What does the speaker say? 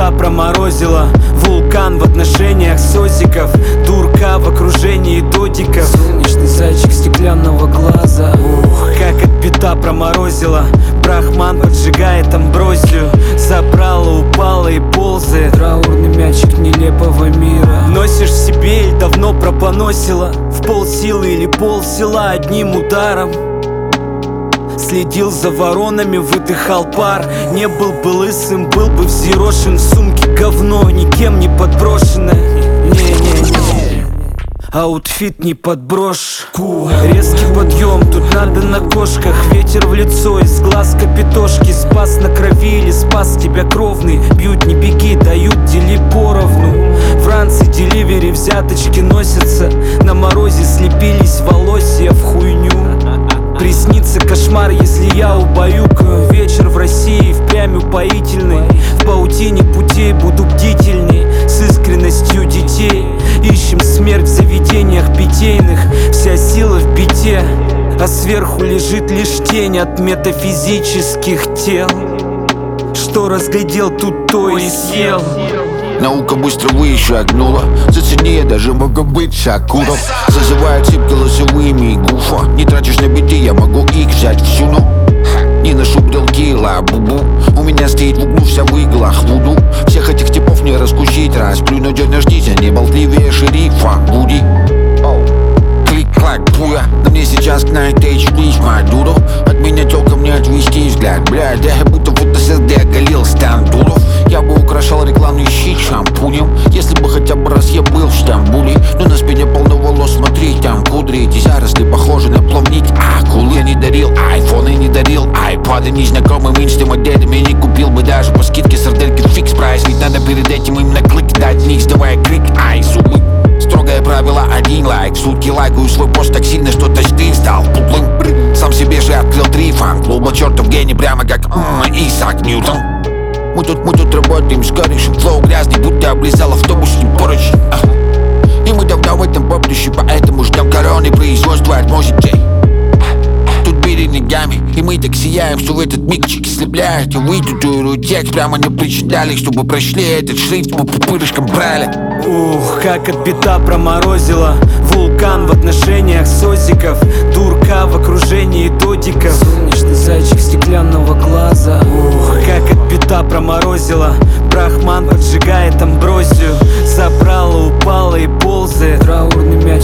бита проморозила. Вулкан в отношениях сосиков, дурка в окружении додиков. Солнечный зайчик стеклянного глаза. Ух, как от бита проморозила. Брахман поджигает амброзию. Забрала, упала и ползает. Траурный мячик нелепого мира. Носишь в себе или давно пропоносила? В полсилы или полсела одним ударом. Следил за воронами, выдыхал пар. Не был бы лысым, был бы взъерошен. В сумке говно, никем не подброшенное. Не-не-не, аутфит не подброшь. Резкий подъем, тут надо на кошках. Ветер в лицо, из глаз капитошки. Спас на крови или спас тебя кровный. Бьют, не беги, дают, дели поровну. Франции деливери взяточки носятся. На морозе слепились волосья в хуйню. Приснится кошмар, если я убаюкаю. Вечер в России впрямь упоительный. В паутине путей буду бдительней. С искренностью детей ищем смерть в заведениях питейных. Вся сила в бите, а сверху лежит лишь тень от метафизических тел. Что разглядел, тут то и съел. Наука быстро вышагнула. Зацени, я даже могу быть Сакуров. Зазывает тип голосовыми гуфа. Не тратишь на биты, я могу их взять всю, но не ношу бутылки ла-бу-бу. У меня стоит в углу вся в иглах вуду. Всех этих типов не раскусить. Расплюнуть, дождись, а не болтливее шерифа Вуди. Клик-клак, буя. На мне сейчас Night Age, please, Мадуро. От меня тёлкам не отвести взгляд. Блядь, я будто фотосSD оголил Стан Дуров. Я бы украшал рекламный щит шампунем, если бы хотя бы раз я был в Стамбуле. Но на спине полно волос, смотри, там кудри. Эти заросли похожи на плавник акулы. Я не дарил айфоны, не дарил айпады незнакомым инстамоделям. Я не купил бы даже по скидке сардельки фикс прайс. Ведь надо перед этим им наклик дать, не издавая крик ай, зубы. Строгое правило, один лайк. В сутки лайкаю свой пост так сильно, что тачстим стал пуплым. Сам себе же открыл 3 фан-клуба. Чертов гений, прямо как Исаак Ньютон. Мы тут работаем с корешем. Флоу грязный, будто облизал автобусный поручень. И мы давно в этом поприще, поэтому ждем короны производства от мощностей. Тут бери ногами, и мы так сияем, что в этот мигчик слепляют. Я вытатуирую текст прямо на причиндалях, чтобы прочли этот шрифт по пупырышкам брали. Ух, как от бита проморозила. Вулкан в отношениях сосиков, дурка в окружении додиков. Солнечный зайчик стеклянного глаза. Ух, как от бита проморозила. Брахман поджигает амброзию. Забрала, упала и ползает. Траурный мячик